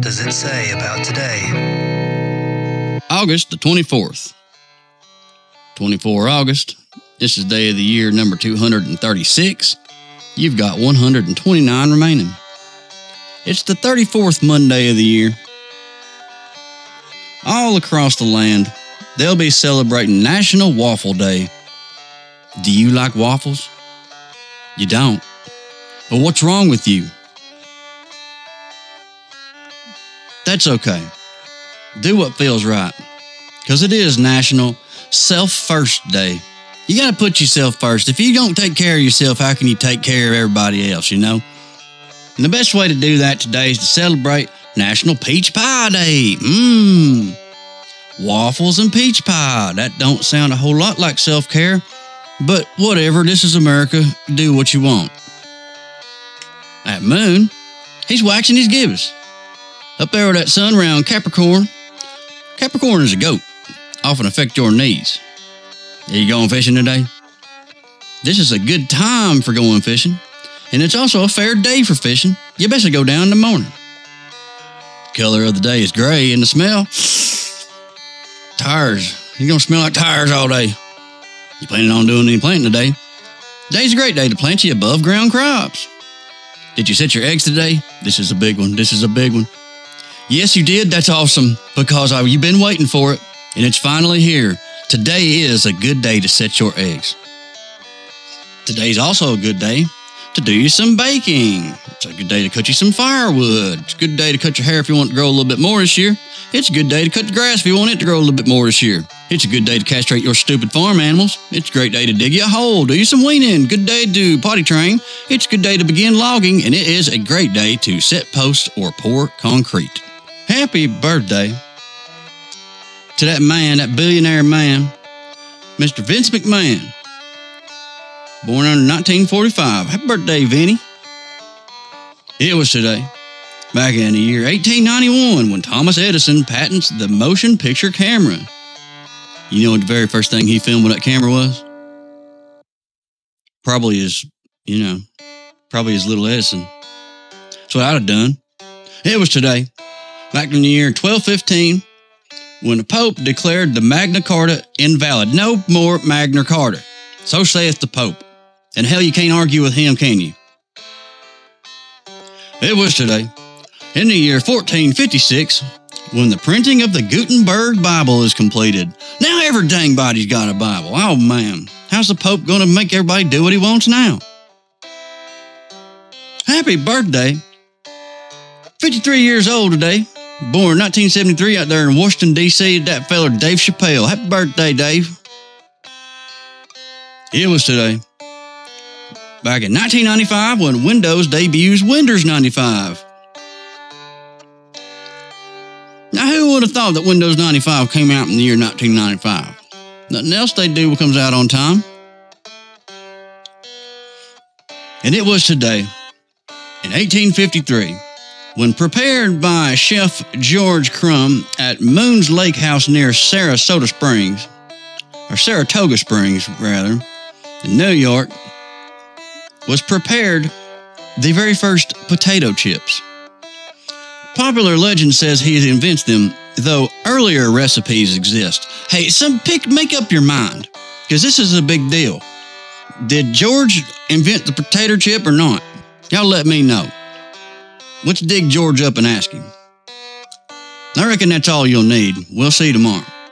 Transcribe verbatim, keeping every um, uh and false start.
does it say about today? August the twenty-fourth. twenty-four August. This is day of the year number two hundred thirty-six. You've got one hundred twenty-nine remaining. It's the thirty-fourth Monday of the year. All across the land, they'll be celebrating National Waffle Day. Do you like waffles? You don't. But what's wrong with you? That's okay. Do what feels right. Because it is National Self-First Day. You got to put yourself first. If you don't take care of yourself, how can you take care of everybody else, you know? And the best way to do that today is to celebrate National Peach Pie Day. Mmm. Waffles and peach pie. That don't sound a whole lot like self-care. But whatever, this is America. Do what you want. At Moon, he's waxing his gibbous. Up there with that sun around Capricorn. Capricorn is a goat. Often affect your knees. Are you going fishing today? This is a good time for going fishing. And it's also a fair day for fishing. You best go down in the morning. The color of the day is gray and the smell... Tires. You're going to smell like tires all day. You planning on doing any planting today? Today's a great day to plant you above ground crops. Did you set your eggs today? This is a big one. This is a big one. Yes, you did. That's awesome because you've been waiting for it and it's finally here. Today is a good day to set your eggs. Today's also a good day to do you some baking. It's a good day to cut you some firewood. It's a good day to cut your hair if you want to grow a little bit more this year. It's a good day to cut the grass if you want it to grow a little bit more this year. It's a good day to castrate your stupid farm animals. It's a great day to dig you a hole, do you some weaning. Good day to potty train. It's a good day to begin logging, and it is a great day to set posts or pour concrete. Happy birthday to that man, that billionaire man, Mister Vince McMahon. Born in nineteen forty-five. Happy birthday, Vinny. It was today, back in the year eighteen ninety-one, when Thomas Edison patents the motion picture camera. You know what the very first thing he filmed with that camera was? Probably his, you know, probably his little Edison. That's what I'd have done. It was today, back in the year twelve fifteen, when the Pope declared the Magna Carta invalid. No more Magna Carta. So saith the Pope. And hell, you can't argue with him, can you? It was today, in the year fourteen fifty-six, when the printing of the Gutenberg Bible is completed. Now every dang body's got a Bible. Oh man, how's the Pope going to make everybody do what he wants now? Happy birthday. fifty-three years old today. Born nineteen seventy-three out there in Washington, D C That feller Dave Chappelle. Happy birthday, Dave. It was today, back in nineteen ninety-five, when Windows debuts Windows ninety-five. Now, who would have thought that Windows ninety-five came out in the year nineteen ninety-five? Nothing else they do comes out on time. And it was today, in eighteen fifty-three, when prepared by Chef George Crumb at Moon's Lake House near Sarasota Springs, or Saratoga Springs, rather, in New York, was prepared the very first potato chips. Popular legend says he invents them, though earlier recipes exist. Hey, some pick, make up your mind, because this is a big deal. Did George invent the potato chip or not? Y'all let me know. Let's dig George up and ask him. I reckon that's all you'll need. We'll see you tomorrow.